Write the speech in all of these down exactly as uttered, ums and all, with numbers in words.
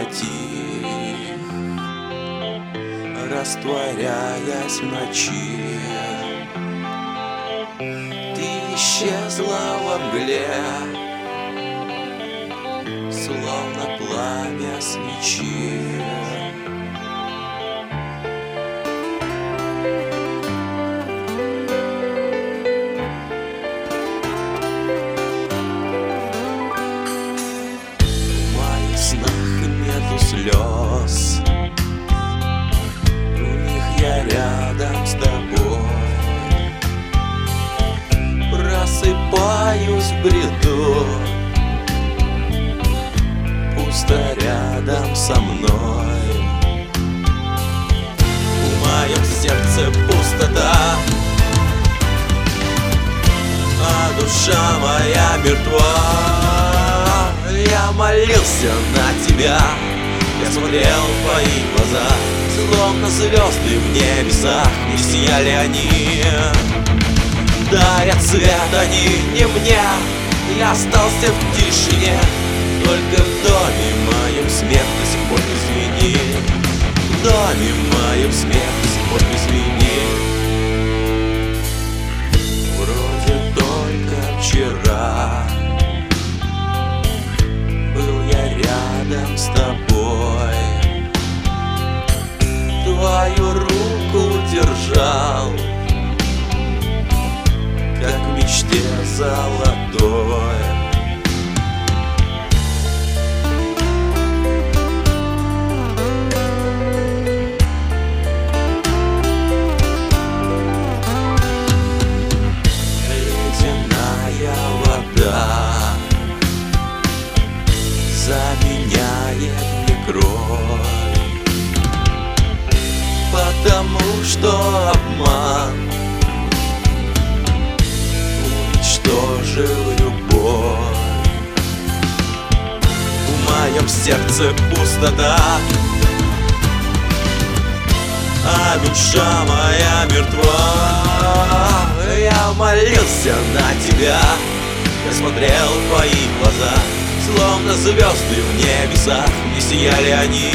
затих, растворяясь в ночи. Ты исчезла во мгле, словно пламя свечи. Слез, у них я рядом с тобой, просыпаюсь в бреду, пусто рядом со мной. В моем сердце пустота, а душа моя мертва. Я молился на тебя, я смотрел в твои глаза, словно звезды в небесах, не сияли они. Дарят свет они не мне, я остался в тишине, только в доме моем смех до сих пор не звенит. В доме моем смех до сих пор не звенит. Вроде только вчера был я рядом с тобой, твою руку держал, как в мечте золотой. Ледяная вода заменяет мне кровь, потому что обман уничтожил любовь. В моем сердце пустота, а душа моя мертва. Я молился на тебя, я смотрел в твои глаза, словно звезды в небесах, не сияли они.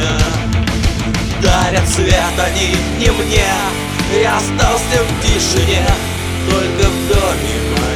Дарят свет они не мне, я остался в тишине, только в доме